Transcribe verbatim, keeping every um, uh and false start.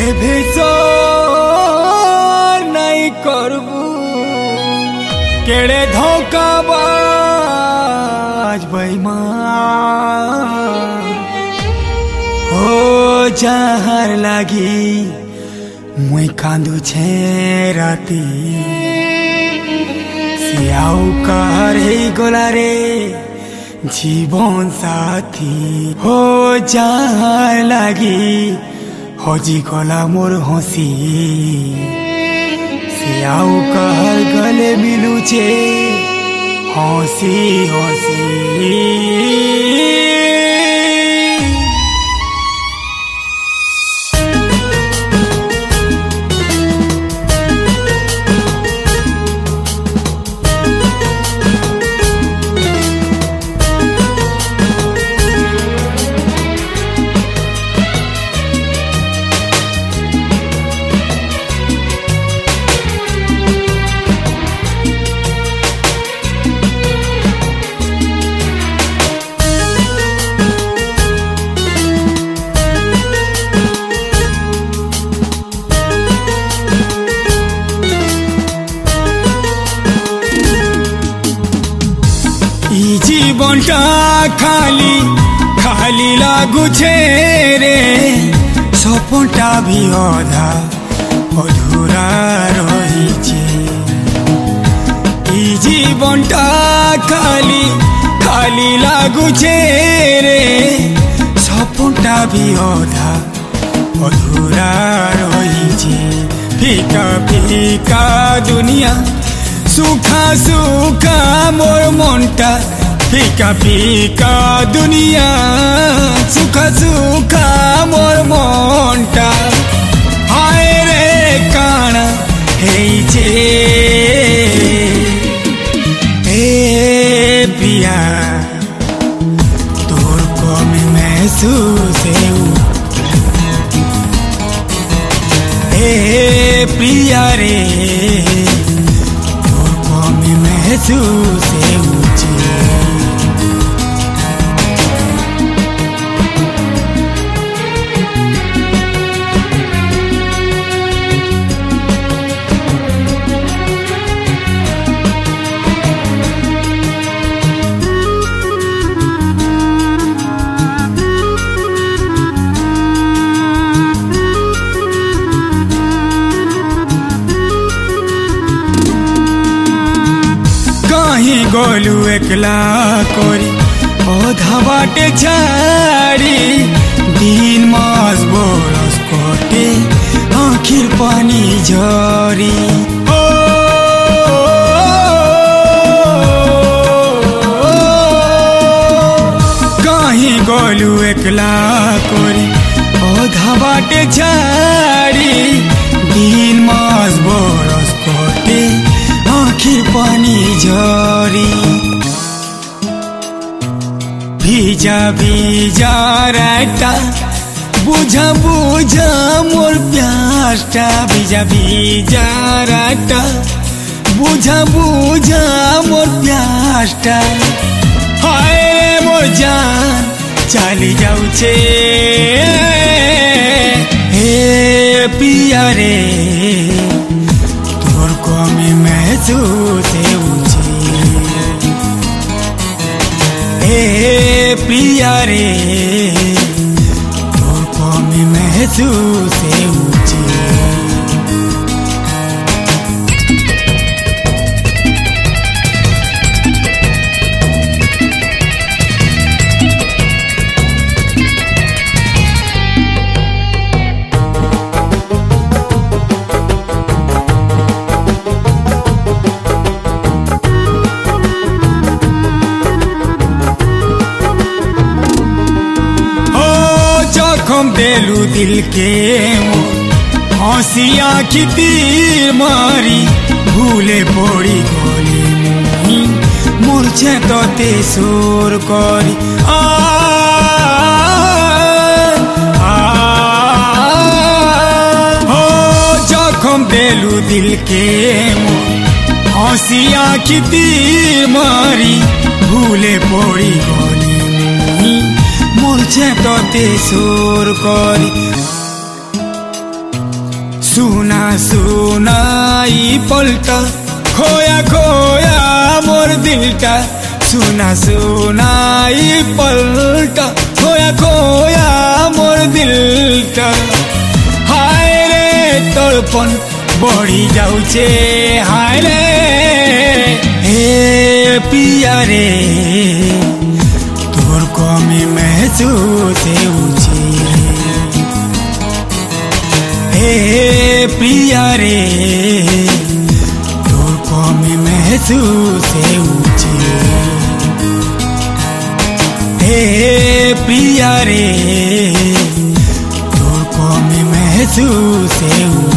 भेसर नहीं करबू केड़े धोखाबाज बेईमान हो जहर लागी मुई कांदू छे राती सियाऊ कहर ही गोला रे जीवन साथी हो जहर लागी हजी गला मोर हसी सियाऊ कहर गले मिलूचे हसी हसी জীবনটা খালি খালি লাগুছে রে স্বপ্নটা ভি অধা অধুরা রহিছে এই জীবনটা খালি খালি লাগুছে রে স্বপ্নটা ভি অধা অধুরা রহিছে ফিকা ফিকা দুনিয়া सुखा सुखा मोर मनटा फीका फीका दुनिया सुखा सुखा मोर मनटा हाय रे काना हेइछे ए पिया तोर कमी महसूस ए प्रिया रे महसूस ऊंची गोलू एकला कोरी ओधा बाटे झाड़ी दिन मास बरस कोटे आखिर पानी झरी ओ कहीं गोलू एकला कोरी ओधा बाटे झाड़ी दिन मास बरस कोटे आखिर पानी झरी भीजा भीजा राटा बुझा बुझा मोर प्यासटा भीजा भीजा राटा बुझा बुझा मोर प्यासटा हाय मोर जान चली जाऊचे हे पिया रे तोर कमी महसूस ऊंची ए प्रिया रे तोर कमी महसूस ऊंची देलू दिल के हंसिया की तीर मारी भूले पड़ी गली मूर्छे तो ते सुर करी आ हो जखम देलू दिल के हंसिया की तीर मारी भूले पड़ी गली मूर्छे तो ते सुर करी सुना सुना ई पलटा खोया खोया मोर दिलटा सुना सुना ई पलटा खोया खोया मोर दिलटा हाय रे तड़पन बढ़ी जाऊचे हाय रे हे पिया रे तोर कमी महसूस होउचे हे पिया रे तोर कमी महसूस होउचे हे पिया रे तोर कमी महसूस होउचे।